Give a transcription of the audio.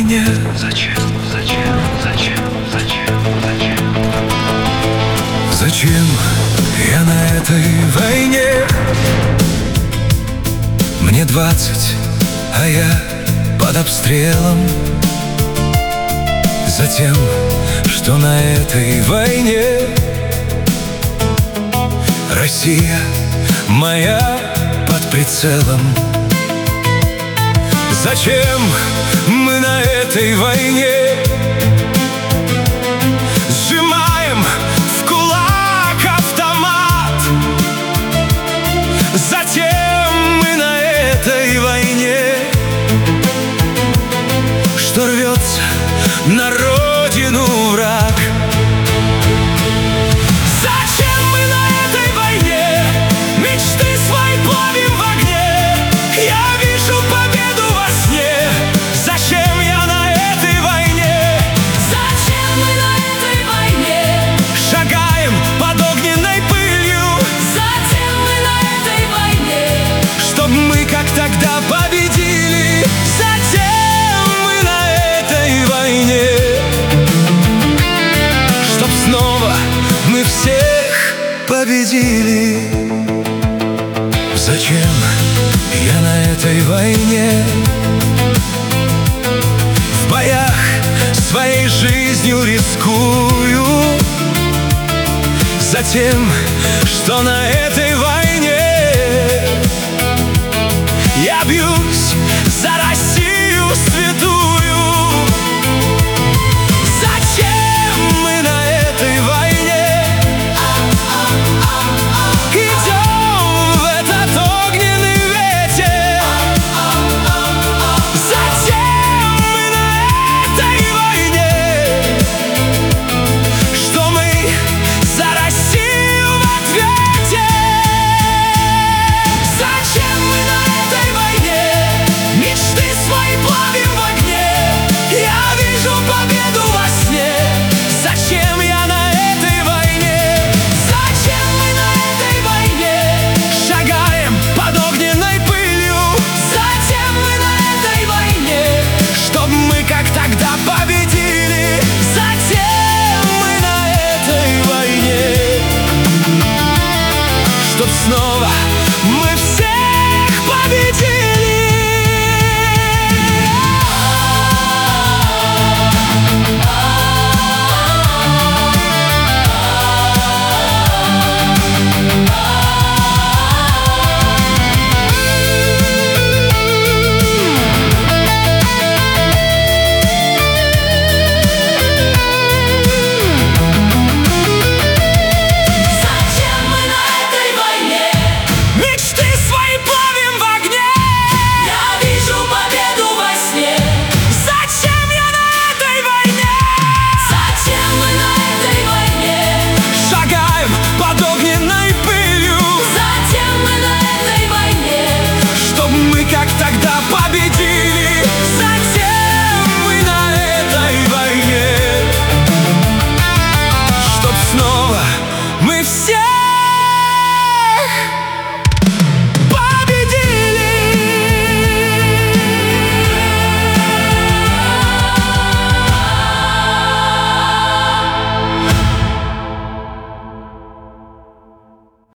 войне? Зачем, зачем, зачем, зачем, зачем? Зачем я на этой войне? Мне 20, а я под обстрелом. Затем, что на этой войне Россия моя под прицелом. Зачем мы на этой войне сжимаем в кулак автомат? Затем мы на этой войне, что рвется на родину враг. Зачем мы на этой войне мечты свои плавим в огне? Я вижу победу во сне. Зачем я на этой войне? Зачем мы на этой войне? Шагаем под огненной пылью. Зачем мы на этой войне? Чтоб мы, как тогда, победили. Зачем мы на этой войне? Чтоб снова мы всех победили. Зачем я на этой войне? В боях своей жизнью рискую. Затем, что на этой войне